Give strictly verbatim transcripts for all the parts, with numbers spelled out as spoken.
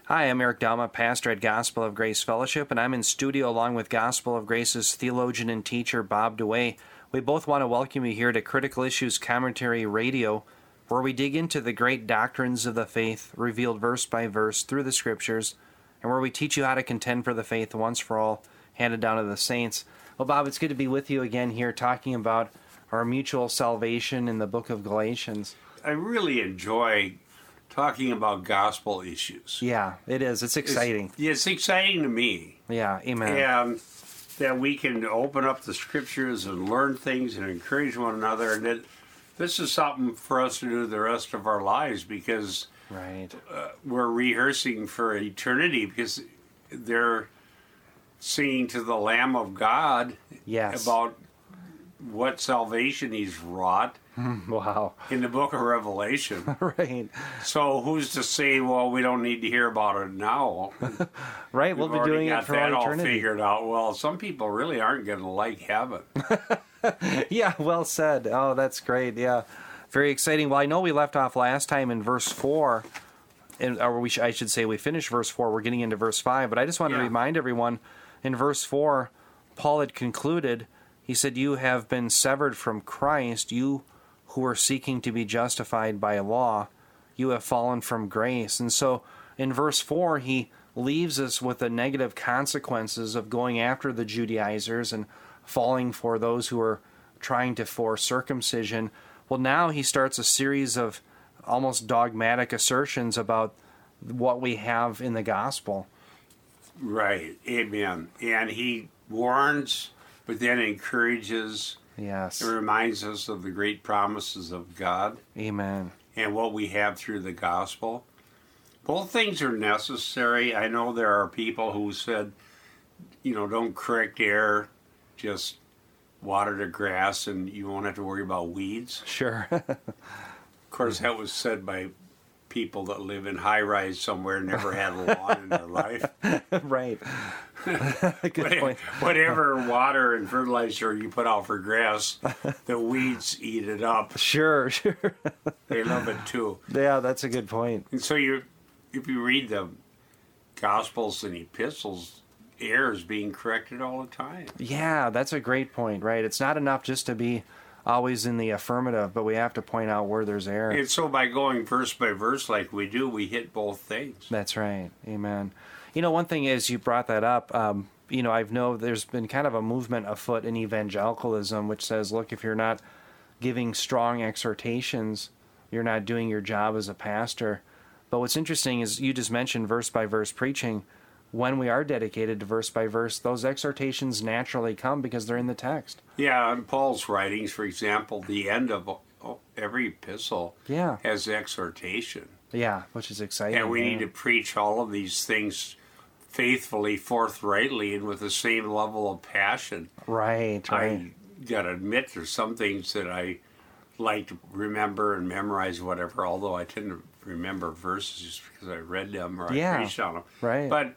Hi, I'm Eric Dalma, pastor at Gospel of Grace Fellowship, and I'm in studio along with Gospel of Grace's theologian and teacher, Bob DeWay. We both want to welcome you here to Critical Issues Commentary Radio, where we dig into the great doctrines of the faith, revealed verse by verse through the Scriptures, and where we teach you how to contend for the faith once for all, handed down to the saints. Well, Bob, it's good to be with you again here, talking about our mutual salvation in the book of Galatians. I really enjoy talking about gospel issues. Yeah, it is. It's exciting. It's, it's exciting to me. Yeah, amen. And that we can open up the Scriptures and learn things and encourage one another. And that this is something for us to do the rest of our lives, because right. uh, we're rehearsing for eternity, because they're singing to the Lamb of God yes. about what salvation He's wrought. Wow. In the book of Revelation. Right. So who's to say, well, we don't need to hear about it now? Right, we'll We've be doing got it for that all all eternity. figured out. Well, some people really aren't going to like heaven. Yeah, well said. Oh, that's great. Yeah, very exciting. Well, I know we left off last time in verse four, and or we sh- I should say we finished verse four. We're getting into verse five, but I just want Yeah. to remind everyone, in verse four, Paul had concluded, he said, "You have been severed from Christ, you who are seeking to be justified by law, you have fallen from grace." And so in verse four, he leaves us with the negative consequences of going after the Judaizers and falling for those who are trying to force circumcision. Well, now he starts a series of almost dogmatic assertions about what we have in the gospel. Right. Amen. And he warns, but then encourages. Yes. It reminds us of the great promises of God. Amen. And what we have through the gospel. Both things are necessary. I know there are people who said, you know, don't correct error, just water the grass and you won't have to worry about weeds. Sure. Of course, that was said by people that live in high-rise somewhere, never had a lawn in their life. Right. Good point. Whatever water and fertilizer you put out for grass, the weeds eat it up. Sure, sure. They love it too. Yeah, that's a good point. And so you, if you read the Gospels and Epistles, error is being corrected all the time. Yeah, that's a great point, right? It's not enough just to be always in the affirmative, but we have to point out where there's error. And so by going verse by verse like we do, we hit both things. That's right. Amen. You know, one thing is, you brought that up, um, you know, I know there's been kind of a movement afoot in evangelicalism which says, look, if you're not giving strong exhortations, you're not doing your job as a pastor. But what's interesting is you just mentioned verse by verse preaching. When we are dedicated to verse by verse, those exhortations naturally come because they're in the text. Yeah, in Paul's writings, for example, the end of every epistle Yeah. has exhortation. Yeah, which is exciting. And we yeah. need to preach all of these things faithfully, forthrightly, and with the same level of passion. Right, right. I got to admit, there's some things that I like to remember and memorize, whatever, although I tend to remember verses just because I read them or Yeah, I preached on them. right. But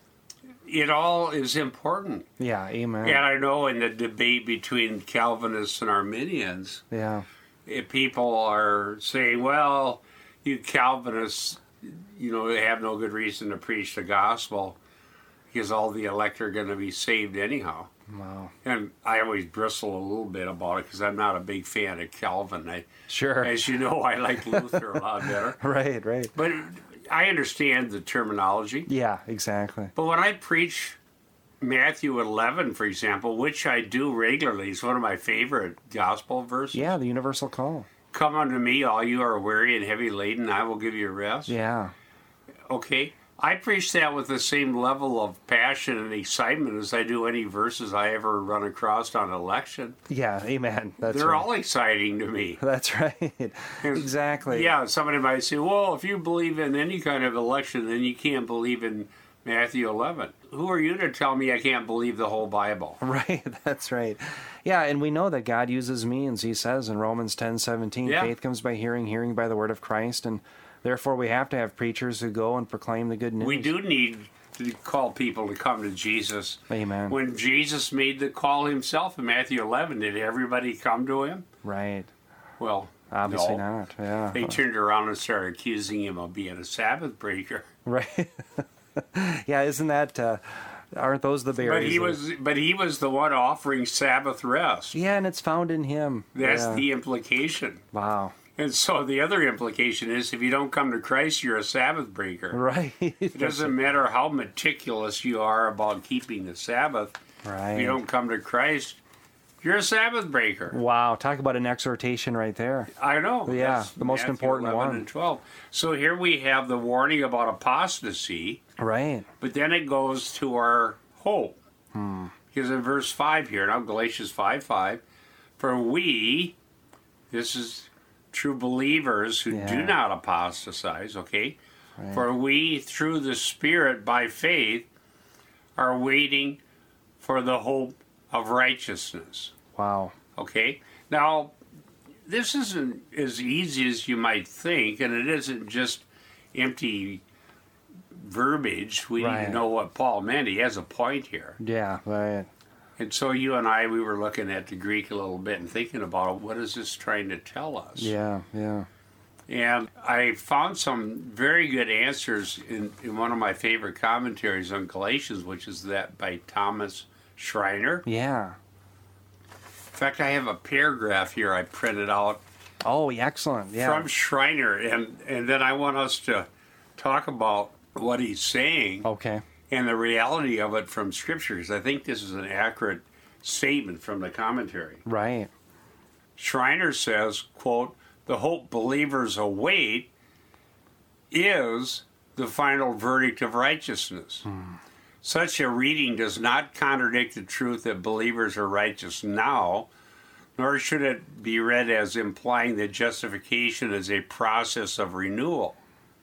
it all is important. Yeah, amen. And I know in the debate between Calvinists and Arminians, Yeah. if people are saying, well, you Calvinists, you know, have no good reason to preach the gospel because all the elect are going to be saved anyhow. Wow. And I always bristle a little bit about it because I'm not a big fan of Calvin. I, Sure. As you know, I like Luther a lot better. Right, right. But I understand the terminology. Yeah, exactly. But when I preach Matthew eleven, for example, which I do regularly, it's one of my favorite gospel verses. Yeah, the universal call. Come unto me, all you are weary and heavy laden, I will give you rest. Yeah. Okay. I preach that with the same level of passion and excitement as I do any verses I ever run across on election. Yeah, amen. That's They're right. all exciting to me. That's right. Exactly. Yeah, somebody might say, well, if you believe in any kind of election, then you can't believe in Matthew eleven. Who are you to tell me I can't believe the whole Bible? Right, that's right. Yeah, and we know that God uses means, he says in Romans ten seventeen, Yeah. faith comes by hearing, hearing by the word of Christ, and therefore we have to have preachers who go and proclaim the good news. We do need to call people to come to Jesus. Amen. When Jesus made the call himself in Matthew eleven, did everybody come to him? Right. Well, Obviously no. not, yeah. They turned around and started accusing him of being a Sabbath breaker. Right. Yeah, isn't that, uh, aren't those the berries? But he that- was, but he was the one offering Sabbath rest. Yeah, and it's found in him. That's Yeah. the implication. Wow. And so the other implication is if you don't come to Christ, you're a Sabbath breaker. Right. It doesn't matter how meticulous you are about keeping the Sabbath. Right. If you don't come to Christ, you're a Sabbath breaker. Wow, talk about an exhortation right there. I know. Yeah, That's the most Matthew important eleven one. and twelve. So here we have the warning about apostasy, Right. but then it goes to our hope. Hmm. Because in verse five here, now Galatians five five, for we, this is true believers who Yeah. do not apostatize, okay? Right. For we, through the Spirit, by faith, are waiting for the hope of righteousness. Wow. Okay? Now, this isn't as easy as you might think, and it isn't just empty verbiage. We need Right. to know what Paul meant. He has a point here. Yeah, right. And so you and I, we were looking at the Greek a little bit and thinking about what is this trying to tell us? Yeah, yeah. And I found some very good answers in, in one of my favorite commentaries on Galatians, which is that by Thomas Schreiner. Yeah. In fact, I have a paragraph here I printed out Oh, excellent. Yeah. from Schreiner, and, and then I want us to talk about what he's saying Okay. and the reality of it from Scripture, because I think this is an accurate statement from the commentary. Right. Schreiner says, quote, the hope believers await is the final verdict of righteousness. Such a reading does not contradict the truth that believers are righteous now, nor should it be read as implying that justification is a process of renewal.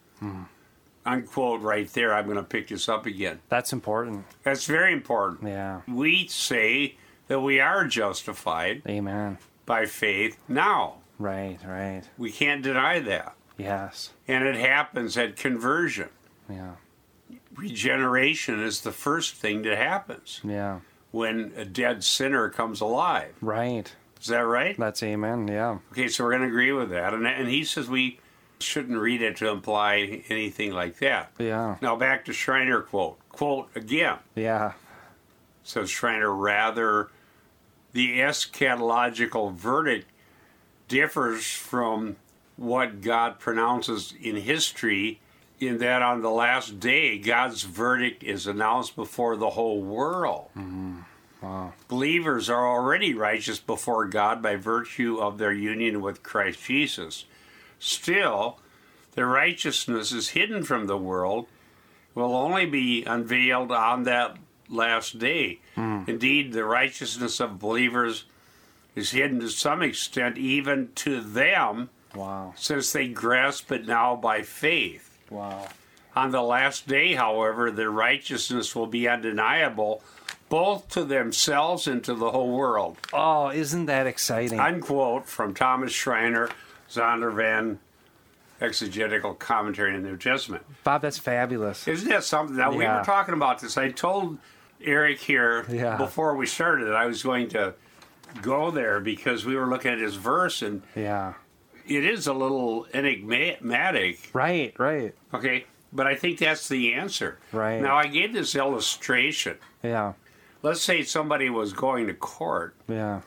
Unquote right there. I'm going to pick this up again. That's important. That's very important. Yeah. We say that we are justified Amen. by faith now. Right, right. We can't deny that. Yes. And it happens at conversion. Yeah. Regeneration is the first thing that happens Yeah. when a dead sinner comes alive. Right. Is that right? That's amen. Yeah. Okay, so we're going to agree with that. And, and he says we shouldn't read it to imply anything like that. Yeah. Now back to Schreiner quote. Quote again. Yeah. Says Schreiner, rather, the eschatological verdict differs from what God pronounces in history, in that on the last day, God's verdict is announced before the whole world. Mm-hmm. Wow. Believers are already righteous before God by virtue of their union with Christ Jesus. Still, their righteousness is hidden from the world, will only be unveiled on that last day. Mm. Indeed, the righteousness of believers is hidden to some extent even to them, Wow. since they grasp it now by faith. Wow. On the last day, however, their righteousness will be undeniable, both to themselves and to the whole world. Oh, isn't that exciting? Unquote from Thomas Schreiner, Zondervan, Exegetical Commentary in the New Testament. Bob, that's fabulous. Isn't that something? Now, we Yeah. were talking about this. I told Eric here Yeah. before we started that I was going to go there because we were looking at his verse, and Yeah. it is a little enigmatic. Right, right. Okay, but I think that's the answer. Right. Now, I gave this illustration. Yeah. Let's say somebody was going to court Yeah.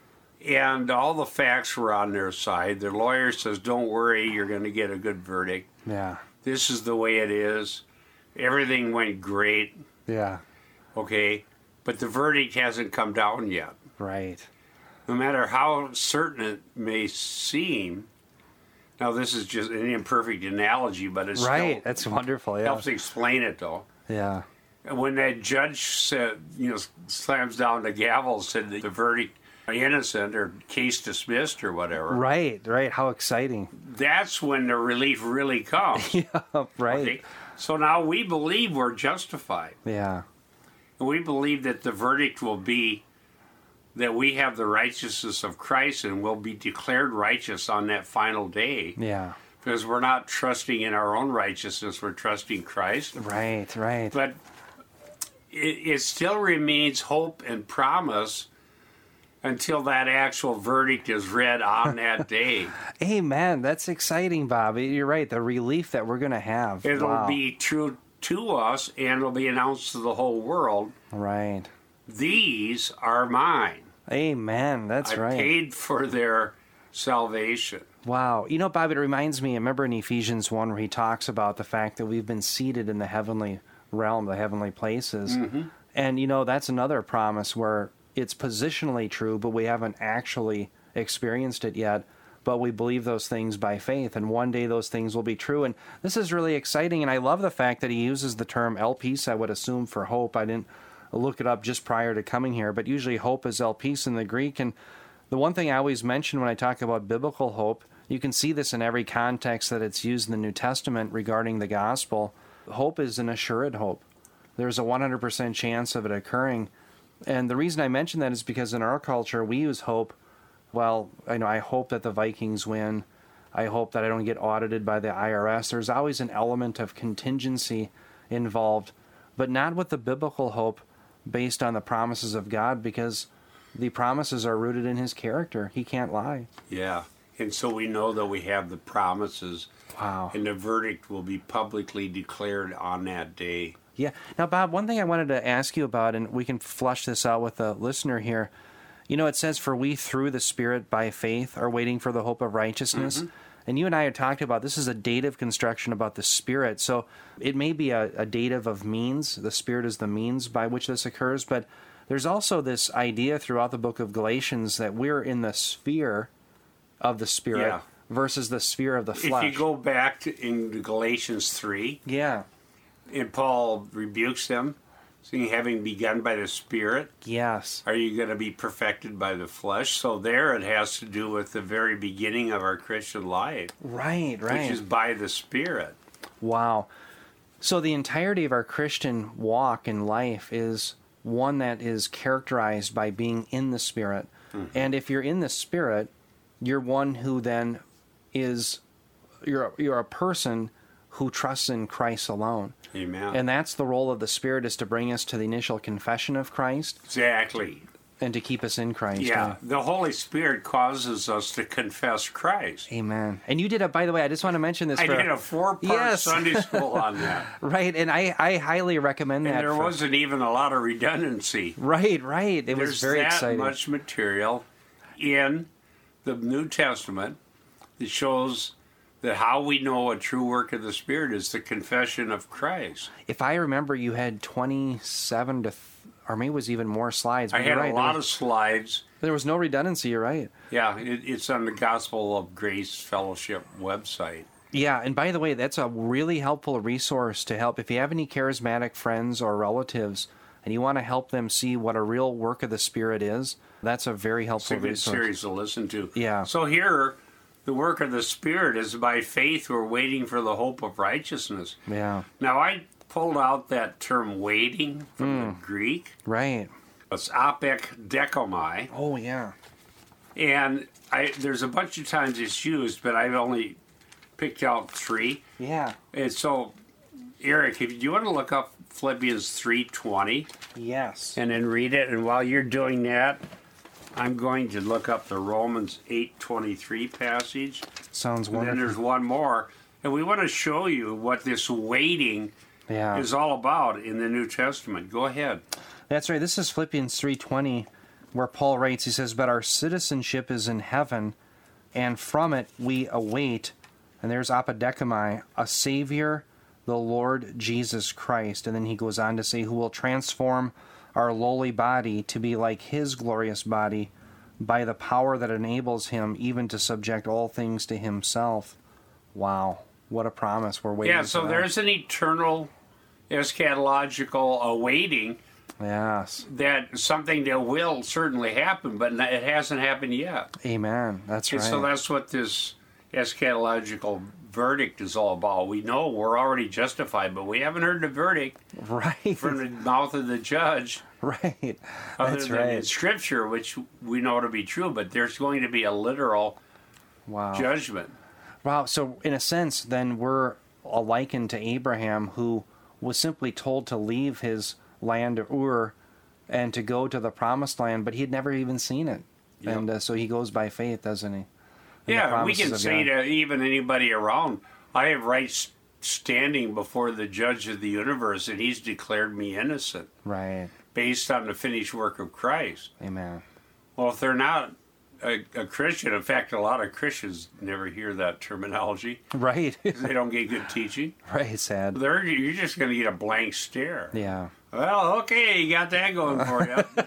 and all the facts were on their side. Their lawyer says, don't worry, you're going to get a good verdict. Yeah. This is the way it is. Everything went great, Yeah. okay? But the verdict hasn't come down yet. Right. No matter how certain it may seem, now this is just an imperfect analogy, but it's Right. still That's wonderful. Yeah. helps explain it, though. Yeah. And when that judge said, you know, slams down the gavel, said that the verdict innocent or case dismissed or whatever, Right, right. How exciting. that's when the relief really comes. Yeah. Right. Okay? So now we believe we're justified. Yeah. And we believe that the verdict will be that we have the righteousness of Christ and will be declared righteous on that final day. Yeah. Because we're not trusting in our own righteousness, we're trusting Christ. Right, right. But it, it still remains hope and promise until that actual verdict is read on that day. Amen. That's exciting, Bob. You're right. The relief that we're going to have. It'll Wow. be true to us, and it'll be announced to the whole world. Right. These are mine. Amen. That's I right. paid for their salvation. Wow. You know, Bob, it reminds me, remember in Ephesians one where he talks about the fact that we've been seated in the heavenly realm, the heavenly places. Mm-hmm. And, you know, that's another promise where it's positionally true, but we haven't actually experienced it yet. But we believe those things by faith, and one day those things will be true. And this is really exciting, and I love the fact that he uses the term elpis, I would assume, for hope. I didn't look it up just prior to coming here, but usually hope is elpis in the Greek. And the one thing I always mention when I talk about biblical hope, you can see this in every context that it's used in the New Testament regarding the gospel. Hope is an assured hope. There's a one hundred percent chance of it occurring. And the reason I mention that is because in our culture, we use hope. Well, I know I hope that the Vikings win. I hope that I don't get audited by the I R S. There's always an element of contingency involved, but not with the biblical hope based on the promises of God, because the promises are rooted in his character. He can't lie. Yeah. And so we know that we have the promises. Wow. And the verdict will be publicly declared on that day. Yeah. Now, Bob, one thing I wanted to ask you about, and we can flush this out with the listener here. You know, it says, for we through the Spirit by faith are waiting for the hope of righteousness. Mm-hmm. And you and I had talked about, this is a dative construction about the Spirit. So it may be a, a dative of means. The Spirit is the means by which this occurs. But there's also this idea throughout the book of Galatians that we're in the sphere of the Spirit yeah. versus the sphere of the flesh. If you go back to in Galatians three, yeah, and Paul rebukes them, saying, having begun by the Spirit, yes, are you going to be perfected by the flesh? So there it has to do with the very beginning of our Christian life. Right, right. Which is by the Spirit. Wow. So the entirety of our Christian walk in life is one that is characterized by being in the Spirit. Mm-hmm. And if you're in the Spirit, you're one who then is, you're, you're a person who trusts in Christ alone. Amen. And that's the role of the Spirit, is to bring us to the initial confession of Christ. Exactly. And to keep us in Christ. Yeah, right? The Holy Spirit causes us to confess Christ. Amen. And you did a, by the way, I just want to mention this. I for, did a four-part yes. Sunday school on that. Right, and I, I highly recommend and that. And there for, wasn't even a lot of redundancy. Right, right. It There's was very that exciting. much material in the New Testament that shows that how we know a true work of the Spirit is the confession of Christ. If I remember, you had twenty-seven to, th- or maybe it was even more slides. I had right. a lot there was, of slides. There was no redundancy, you're right. Yeah, it, it's on the Gospel of Grace Fellowship website. Yeah, and by the way, that's a really helpful resource to help. If you have any charismatic friends or relatives and you want to help them see what a real work of the Spirit is, that's a very helpful It's a good resource. series to listen to. Yeah. So here, the work of the Spirit is by faith we're waiting for the hope of righteousness. Yeah. Now, I pulled out that term waiting from mm. the Greek. Right. It's apek dekomai. Oh, yeah. And I, there's a bunch of times it's used, but I've only picked out three. Yeah. And so, Eric, if you want to look up Philippians three twenty. Yes. And then read it. And while you're doing that, I'm going to look up the Romans eight twenty-three passage. Sounds and wonderful. And then there's one more. And we want to show you what this waiting yeah. is all about in the New Testament. Go ahead. That's right. This is Philippians three twenty, where Paul writes, he says, but our citizenship is in heaven, and from it we await, and there's apodekamai, a Savior, the Lord Jesus Christ. And then he goes on to say, who will transform our lowly body to be like his glorious body by the power that enables him even to subject all things to himself. Wow, what a promise we're waiting for. Yeah, so there's an eternal eschatological awaiting. Yes. That something that will certainly happen, but it hasn't happened yet. Amen. That's and right. So that's what this eschatological verdict is all about. We know we're already justified, but we haven't heard the verdict right. from the mouth of the judge. Right. Other That's than right. in Scripture, which we know to be true, but there's going to be a literal wow. judgment. Wow. So in a sense, then we're likened to Abraham, who was simply told to leave his land of Ur and to go to the promised land, but he had never even seen it. Yep. And uh, so he goes by faith, doesn't he? In the Yeah, we promises can of say God. to even anybody around, I have rights standing before the judge of the universe, and he's declared me innocent Right. based on the finished work of Christ. Amen. Well, if they're not a, a Christian, in fact, a lot of Christians never hear that terminology Right. because they don't get good teaching. Right. Sad. They're, you're just going to get a blank stare. Yeah. Well, okay, you got that going for you.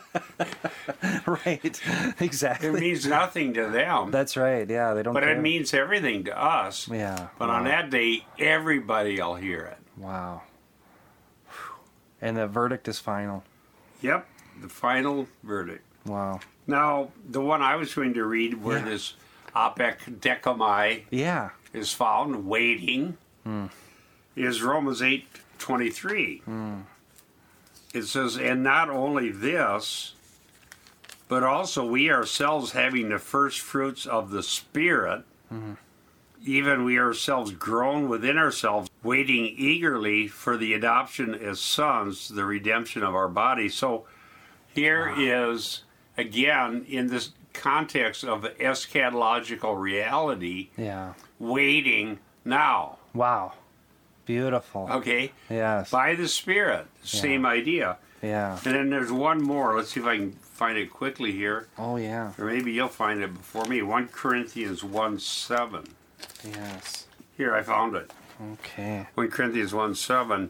Right. Exactly. It means nothing to them, That's right. Yeah. They don't. but care. it means everything to us. Yeah. But wow. on that day, everybody will hear it. Wow. Whew. And the verdict is final. Yep, the final verdict. Wow. Now, the one I was going to read where Yeah. this apec decomai Yeah. is found, waiting, Mm. is Romans eight twenty-three. Mm. It says, and not only this, but also we ourselves having the first fruits of the Spirit, Mm-hmm. even we ourselves groan within ourselves, waiting eagerly for the adoption as sons, the redemption of our body. So here Wow. is, again, in this context of eschatological reality, Yeah. waiting now. Wow. Beautiful. Okay? Yes. By the Spirit. Same idea. Yeah. And then there's one more. Let's see if I can find it quickly here. Oh, yeah. Or maybe you'll find it before me. First Corinthians one seven. Yes. Here, I found it. Okay. First Corinthians one seven.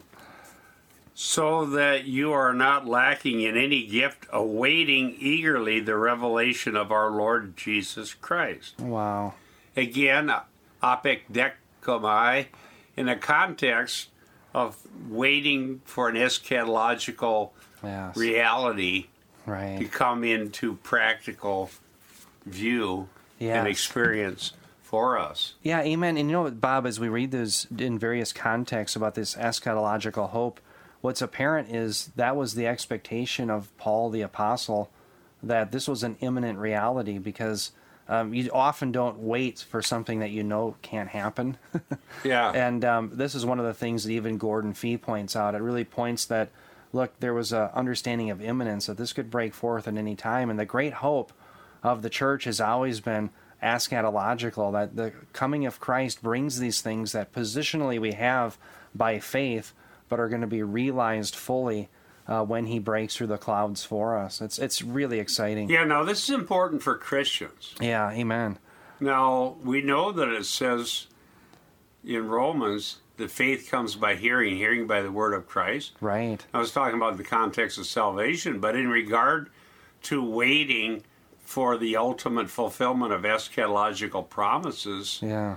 So that you are not lacking in any gift, awaiting eagerly the revelation of our Lord Jesus Christ. Wow. Again, apekdekomai, in the context of waiting for an eschatological Yes. reality to Right. come into practical view Yes. and experience for us. Yeah, amen. And you know what, Bob, as we read those in various contexts about this eschatological hope, what's apparent is that was the expectation of Paul the Apostle, that this was an imminent reality, because um, you often don't wait for something that you know can't happen. Yeah. And um, this is one of the things that even Gordon Fee points out. It really points that, look, there was an understanding of imminence, that this could break forth at any time. And the great hope of the church has always been eschatological, that the coming of Christ brings these things that positionally we have by faith, but are going to be realized fully uh, when he breaks through the clouds for us. It's it's really exciting. Yeah, now this is important for Christians. Yeah, amen. Now, we know that it says in Romans that faith comes by hearing, hearing by the word of Christ. Right. I was talking about the context of salvation, but in regard to waiting for the ultimate fulfillment of eschatological promises, Yeah.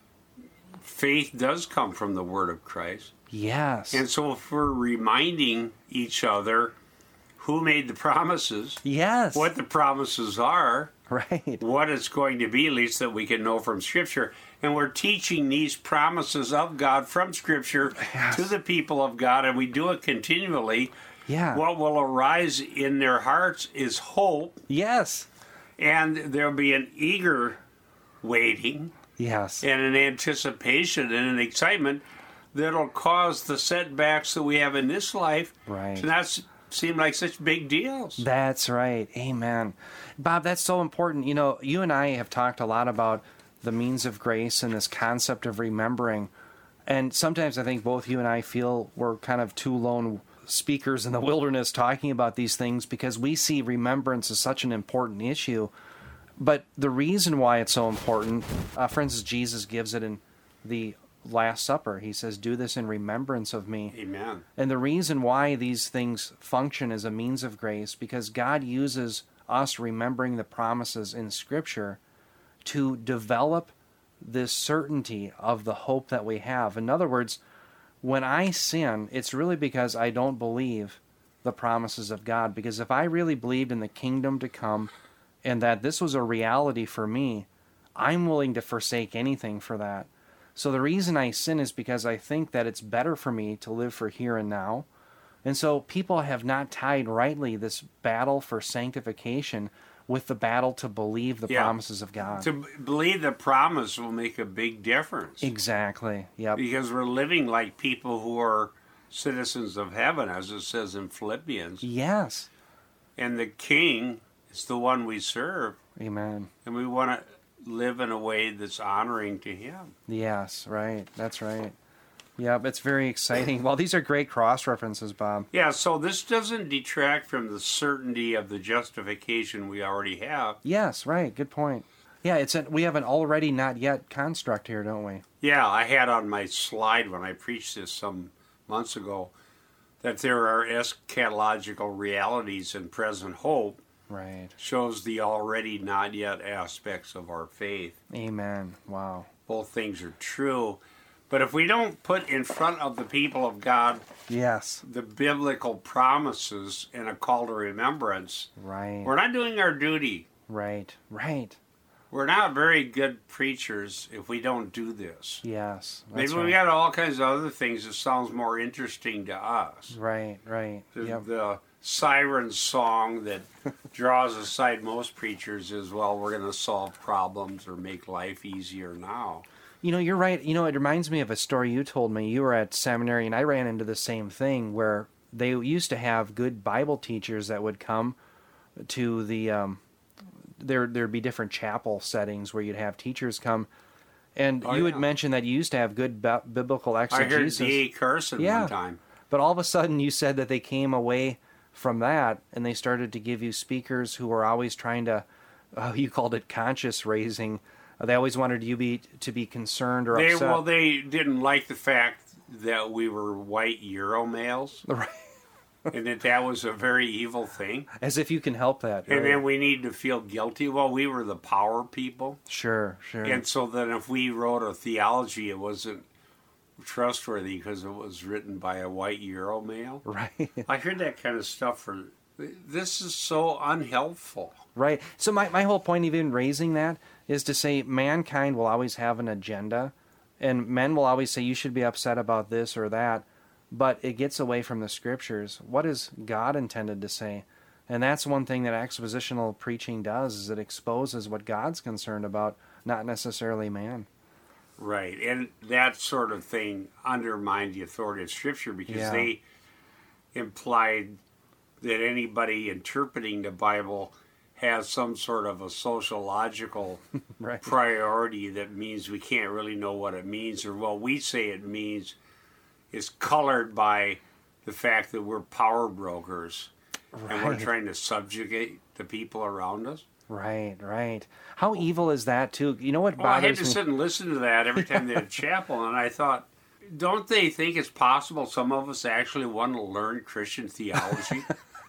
faith does come from the word of Christ. Yes. And so if we're reminding each other who made the promises, yes. what the promises are, Right. what it's going to be, at least that we can know from Scripture. And we're teaching these promises of God from Scripture Yes. to the people of God, and we do it continually. Yeah. What will arise in their hearts is hope, Yes. and there'll be an eager waiting Yes. and an anticipation and an excitement that'll cause the setbacks that we have in this life Right. to not s- seem like such big deals. That's right. Amen. Bob, that's so important. You know, you and I have talked a lot about the means of grace and this concept of remembering. And sometimes I think both you and I feel we're kind of two lone speakers in the wilderness talking about these things, because we see remembrance as such an important issue. But the reason why it's so important, uh, for instance, Jesus gives it in the Last Supper. He says, "Do this in remembrance of me." Amen. And the reason why these things function as a means of grace, because God uses us remembering the promises in Scripture to develop this certainty of the hope that we have. In other words, when I sin, it's really because I don't believe the promises of God. Because if I really believed in the kingdom to come and that this was a reality for me, I'm willing to forsake anything for that. So the reason I sin is because I think that it's better for me to live for here and now. And so people have not tied rightly this battle for sanctification with the battle to believe the Yeah. promises of God. To b- believe the promise will make a big difference. Exactly. Yep. Because we're living like people who are citizens of heaven, as it says in Philippians. Yes. And the King is the one we serve. Amen. And we want to live in a way that's honoring to Him. Yes, right. That's right. Yeah, it's very exciting. Well, these are great cross references, Bob. Yeah, so this doesn't detract from the certainty of the justification we already have. Yes, right. Good point. Yeah, it's a, we have an already not yet construct here, don't we? Yeah, I had on my slide when I preached this some months ago that there are eschatological realities and present hope. Right. Shows the already not yet aspects of our faith. Amen. Wow. Both things are true. But if we don't put in front of the people of God Yes. the biblical promises and a call to remembrance, Right. we're not doing our duty. Right. Right. We're not very good preachers if we don't do this. Yes. Maybe That's we right. got all kinds of other things that sounds more interesting to us. Right. Right. The, Yep. the siren song that draws aside most preachers is, well, we're going to solve problems or make life easier now. You know, you're right. You know, it reminds me of a story you told me. You were at seminary, and I ran into the same thing where they used to have good Bible teachers that would come to the. Um, there, there'd be different chapel settings where you'd have teachers come, and Oh, you yeah. had mentioned that you used to have good bi- biblical I heard exegesis. D A Carson Yeah. one time. But all of a sudden, you said that they came away from that, and they started to give you speakers who were always trying to. Uh, you called it conscious raising. Uh, they always wanted you be to be concerned or They upset. well, they didn't like the fact that we were white Euro males, Right. and that that was a very evil thing. As if you can help that. And right. then we need to feel guilty. Well, we were the power people, Sure, sure. and so then if we wrote a theology, it wasn't trustworthy because it was written by a white Euro male. Right, I heard that kind of stuff. For this is so unhelpful. right. So my, my whole point of even raising that is to say mankind will always have an agenda, and men will always say you should be upset about this or that, but it gets away from the scriptures. What is God intended to say? And that's one thing that expositional preaching does, is it exposes what God's concerned about, not necessarily man. Right, and that sort of thing undermined the authority of Scripture because Yeah. they implied that anybody interpreting the Bible has some sort of a sociological Right. priority that means we can't really know what it means, or what we say it means is colored by the fact that we're power brokers and we're Right. trying to subjugate the people around us. Right, right. How evil is that, too? You know what Well, I had bothers to me? sit and listen to that every time they had chapel, and I thought, don't they think it's possible some of us actually want to learn Christian theology?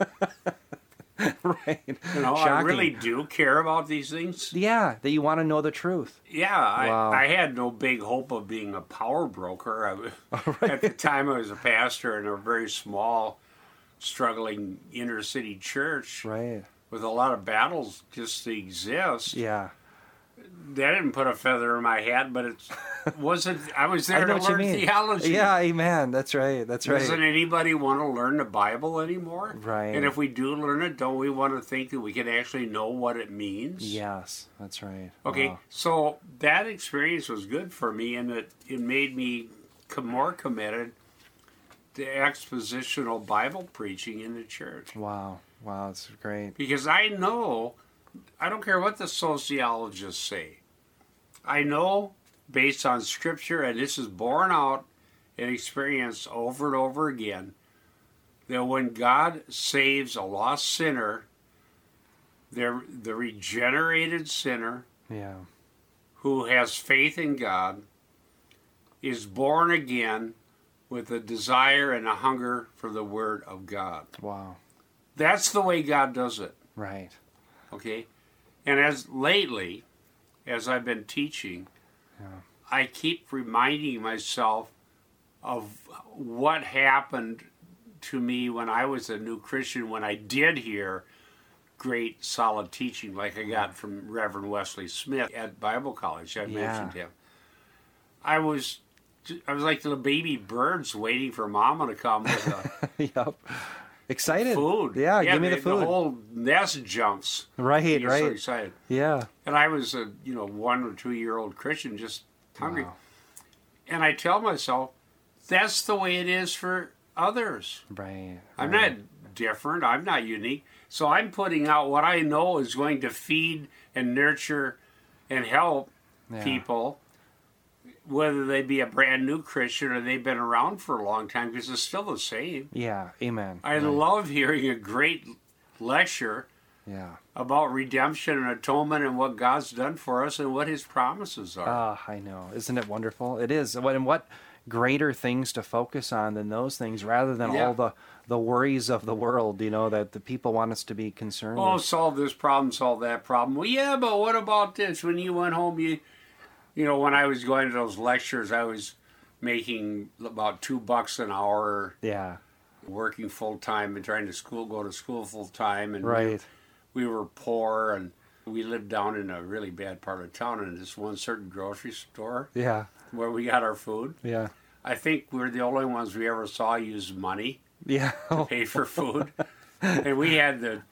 Right. You know, I Shocking. really do care about these things. Yeah, that you want to know the truth. Yeah, I, Wow. I had no big hope of being a power broker. I, w- At the time, I was a pastor in a very small, struggling inner city church Right. with a lot of battles just to exist. Yeah. That didn't put a feather in my hat, but it wasn't. I was I there know to what you learn mean. theology. Yeah, amen. That's right. That's right. Doesn't anybody want to learn the Bible anymore? Right. And if we do learn it, don't we want to think that we can actually know what it means? Yes, that's right. Okay, Wow. so that experience was good for me, and it, it made me com- more committed to expositional Bible preaching in the church. Wow. Wow, that's great. Because I know, I don't care what the sociologists say, I know based on Scripture, and this is borne out and experienced over and over again, that when God saves a lost sinner, they're the regenerated sinner Yeah. who has faith in God is born again with a desire and a hunger for the Word of God. Wow. That's the way God does it. Right. Okay? And as lately, as I've been teaching, Yeah. I keep reminding myself of what happened to me when I was a new Christian, when I did hear great, solid teaching like I got from Reverend Wesley Smith at Bible College. I Yeah. mentioned him. I was I was like the baby birds waiting for Mama to come with the Yep. Excited. food. Yeah, give me the food. The whole nest jumps. Right, You get so right. excited. Yeah. And I was a you know one or two year old Christian, just hungry. Wow. And I tell myself, that's the way it is for others. Right. I'm right. not different. I'm not unique. So I'm putting out what I know is going to feed and nurture and help Yeah. people, whether they be a brand new Christian or they've been around for a long time, because it's still the same. Yeah. Amen. I Right. love hearing a great lecture Yeah. about redemption and atonement and what God's done for us and what his promises are. Ah, I know. Isn't it wonderful? It is. What and what greater things to focus on than those things, rather than Yeah. all the the worries of the world, you know, that the people want us to be concerned Oh, with. solve this problem, solve that problem. Well, yeah, but what about this? When you went home, you, you know, when I was going to those lectures, I was making about two bucks an hour, Yeah. working full time and trying to school, go to school full time, and Right. we, we were poor, and we lived down in a really bad part of town, in this one certain grocery store Yeah. where we got our food. Yeah. I think we're the only ones we ever saw use money Yeah. to pay for food, and we had the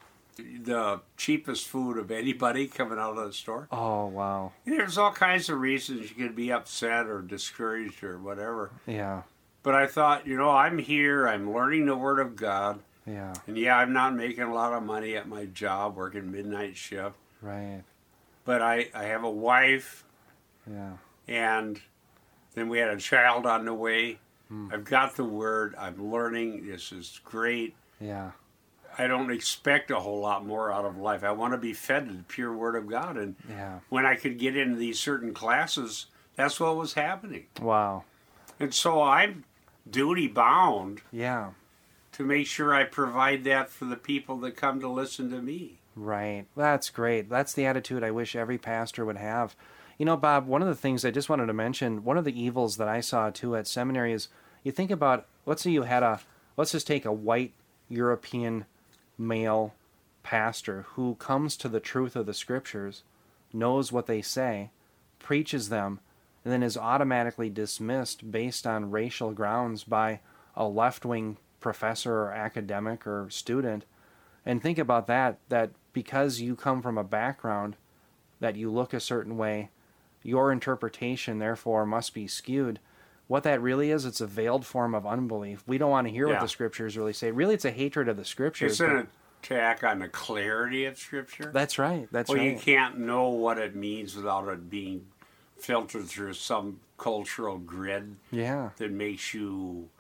the cheapest food of anybody coming out of the store. Oh, wow. There's all kinds of reasons you could be upset or discouraged or whatever. Yeah. But I thought, you know, I'm here, I'm learning the Word of God, Yeah. and yeah, I'm not making a lot of money at my job, working midnight shift, Right. but I, I have a wife, Yeah. and then we had a child on the way. Hmm. I've got the Word, I'm learning, this is great. Yeah. I don't expect a whole lot more out of life. I want to be fed the pure Word of God. And Yeah. when I could get into these certain classes, that's what was happening. Wow. And so I'm duty bound Yeah. to make sure I provide that for the people that come to listen to me. Right. That's great. That's the attitude I wish every pastor would have. You know, Bob, one of the things I just wanted to mention, one of the evils that I saw too at seminary is you think about, let's say you had a, let's just take a white European male pastor who comes to the truth of the scriptures, knows what they say, preaches them, and then is automatically dismissed based on racial grounds by a left-wing professor or academic or student. And think about that, that because you come from a background that you look a certain way, your interpretation therefore must be skewed. What that really is, it's a veiled form of unbelief. We don't want to hear Yeah. what the scriptures really say. Really, it's a hatred of the scriptures. It's an but- attack on the clarity of Scripture. That's right. That's well, right. you can't know what it means without it being filtered through some cultural grid Yeah. that makes you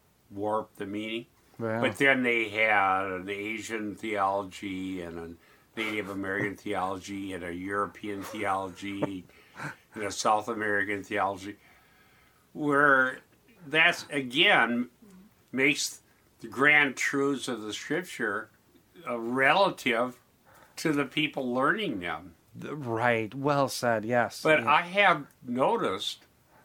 warp the meaning. Well, But then they had an Asian theology and a Native American theology and a European theology and a South American theology, where that's, again, makes the grand truths of the Scripture uh, relative to the people learning them. th- right. Well said. Yes. But Yeah. I have noticed,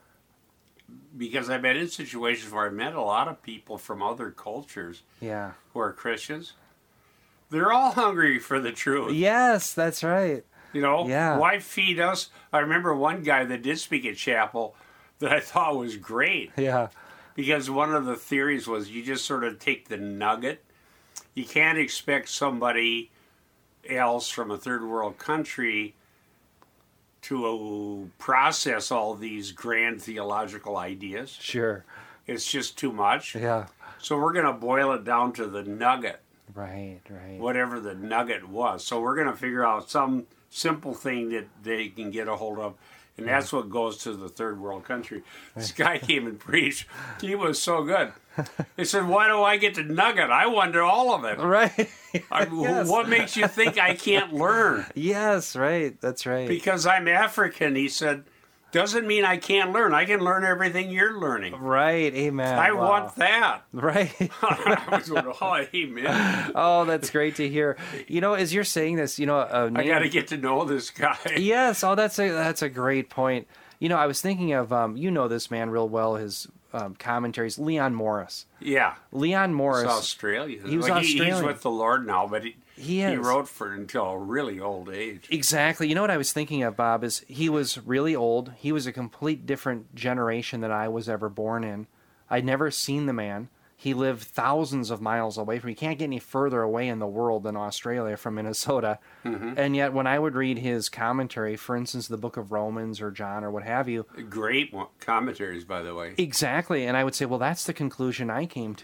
because I've been in situations where I've met a lot of people from other cultures yeah. who are Christians, they're all hungry for the truth. Yes, that's right. You know, Yeah. why feed us? I remember one guy that did speak at chapel that I thought was great, Yeah. because one of the theories was you just sort of take the nugget. You can't expect somebody else from a third world country to process all these grand theological ideas. Sure. It's just too much. Yeah. So we're going to boil it down to the nugget, Right. Right. whatever the nugget was. So we're going to figure out some simple thing that they can get a hold of. And that's what goes to the third world country. This guy came and preached. He was so good. He said, why do I get the nugget? I wonder all of it. Right. I, Yes. What makes you think I can't learn? Yes. Right. That's right. Because I'm African, he said, doesn't mean I can't learn. I can learn everything you're learning. Right. Amen. I Wow. want that. Right. I was going, oh, amen. Oh, that's great to hear. You know, as you're saying this, you know, a I name- got to get to know this guy. Yes. Oh, that's a that's a great point. You know, I was thinking of um, you know this man real well. His um, commentaries, Leon Morris. Yeah. Leon He's Morris. Australian. He was Like, he- Australian. He's with the Lord now, but he, He he is. wrote for until a really old age. Exactly. You know what I was thinking of, Bob, is he was really old. He was a complete different generation than I was ever born in. I'd never seen the man. He lived thousands of miles away from me. You can't get any further away in the world than Australia from Minnesota. Mm-hmm. And yet when I would read his commentary, for instance, the book of Romans or John or what have you, Great one- commentaries, by the way. exactly, and I would say, well, that's the conclusion I came to.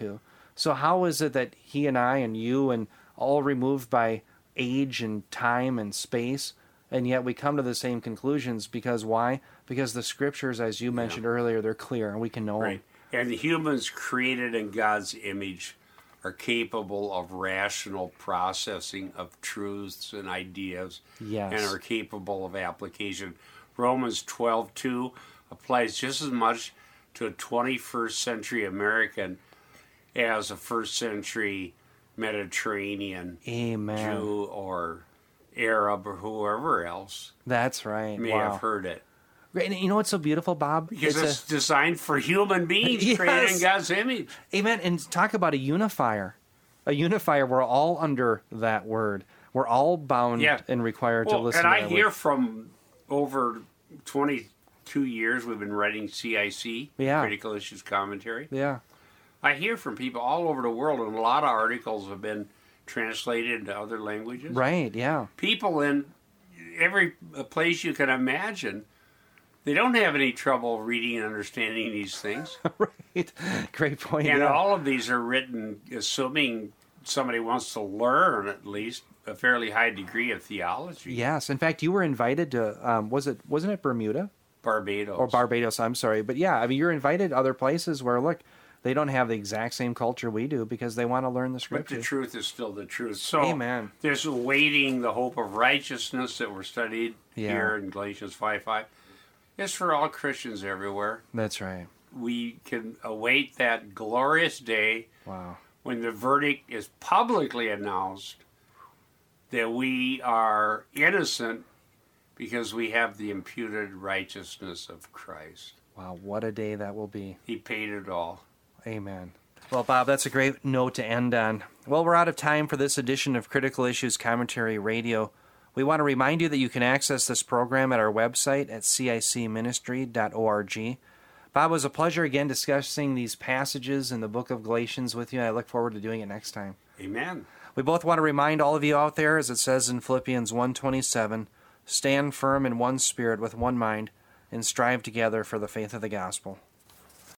So how is it that he and I and you and all removed by age and time and space, and yet we come to the same conclusions? Because why? Because the scriptures, as you mentioned yeah. earlier, they're clear and we can know right. them. And the humans created in God's image are capable of rational processing of truths and ideas, yes. and are capable of application. Romans twelve two applies just as much to a twenty-first century American as a first century Mediterranean Amen. Jew or Arab or whoever else. That's right. May wow. have heard it. And you know what's so beautiful, Bob? Because it's, it's a, designed for human beings yes. created in God's image. Amen. And talk about a unifier. A unifier, we're all under that word. We're all bound yeah. and required well, to listen and to I that hear word. from over twenty-two years we've been writing C I C, yeah. Critical Issues Commentary. Yeah. I hear from people all over the world, and a lot of articles have been translated into other languages. Right, yeah. People in every place you can imagine, they don't have any trouble reading and understanding these things. Right. Great point. And yeah. all of these are written assuming somebody wants to learn at least a fairly high degree of theology. Yes. In fact, you were invited to, um, was it, wasn't it Bermuda? Barbados. Or Barbados, I'm sorry. But yeah, I mean, you're invited other places where, look, they don't have the exact same culture we do because they want to learn the scriptures. But the truth is still the truth. So Amen. There's awaiting the hope of righteousness that we're studied yeah. here in Galatians five five. It's for all Christians everywhere. That's right. We can await that glorious day wow. when the verdict is publicly announced that we are innocent because we have the imputed righteousness of Christ. Wow, what a day that will be. He paid it all. Amen. Well, Bob, that's a great note to end on. Well, we're out of time for this edition of Critical Issues Commentary Radio. We want to remind you that you can access this program at our website at c i c ministry dot org. Bob, it was a pleasure again discussing these passages in the book of Galatians with you, and I look forward to doing it next time. Amen. We both want to remind all of you out there, as it says in Philippians one twenty-seven, stand firm in one spirit with one mind, and strive together for the faith of the gospel.